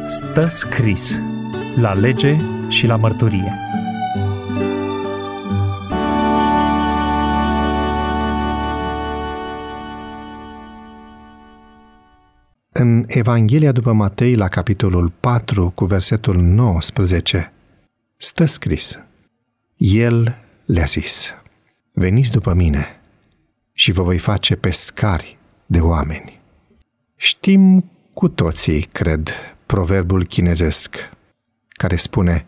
Stă scris la lege și la mărturie. În Evanghelia după Matei, la capitolul 4, cu versetul 19, stă scris: El le-a zis: veniți după mine și vă voi face pescari de oameni. Știm cu toții, cred, proverbul chinezesc care spune: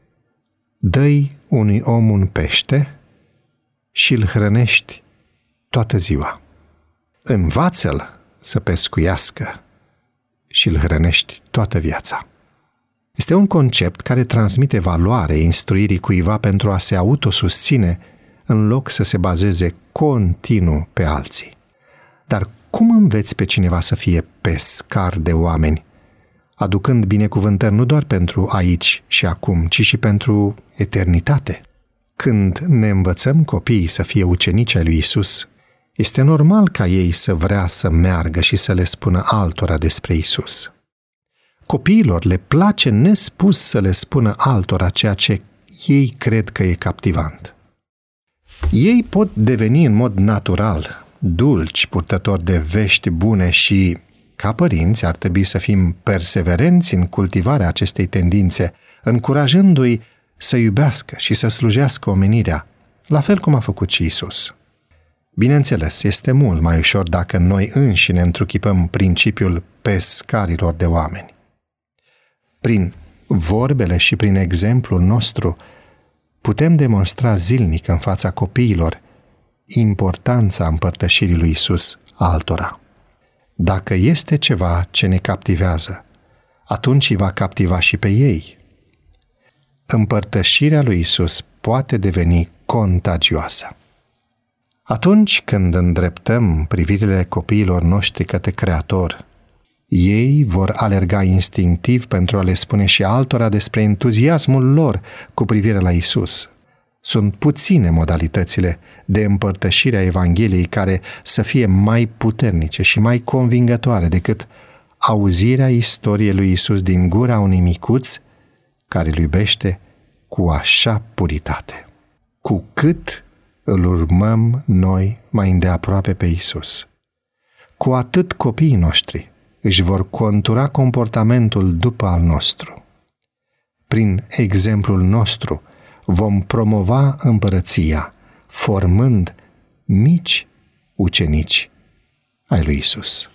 dă-i unui om un pește și îl hrănești toată ziua. Învață-l să pescuiască și îl hrănești toată viața. Este un concept care transmite valoare instruirii cuiva pentru a se autosusține în loc să se bazeze continuu pe alții. Dar cum înveți pe cineva să fie pescar de oameni, aducând binecuvântări nu doar pentru aici și acum, ci și pentru eternitate? Când ne învățăm copiii să fie ucenici ai lui Isus, este normal ca ei să vrea să meargă și să le spună altora despre Isus. Copiilor le place nespus să le spună altora ceea ce ei cred că e captivant. Ei pot deveni în mod natural dulci, purtători de vești bune și, ca părinți, ar trebui să fim perseverenți în cultivarea acestei tendințe, încurajându-i să iubească și să slujească omenirea, la fel cum a făcut și Isus. Bineînțeles, este mult mai ușor dacă noi înșine întruchipăm principiul pescarilor de oameni. Prin vorbele și prin exemplul nostru putem demonstra zilnic în fața copiilor importanța împărtășirii lui Isus altora. Dacă este ceva ce ne captivează, atunci îi va captiva și pe ei. Împărtășirea lui Isus poate deveni contagioasă. Atunci când îndreptăm privirile copiilor noștri către Creator, ei vor alerga instinctiv pentru a le spune și altora despre entuziasmul lor cu privire la Isus. Sunt puține modalitățile de împărtășire a Evangheliei care să fie mai puternice și mai convingătoare decât auzirea istoriei lui Isus din gura unui micuț care îl iubește cu așa puritate. Cu cât îl urmăm noi mai îndeaproape pe Isus, cu atât copiii noștri își vor contura comportamentul după al nostru. Prin exemplul nostru vom promova împărăția, formând mici ucenici ai lui Isus.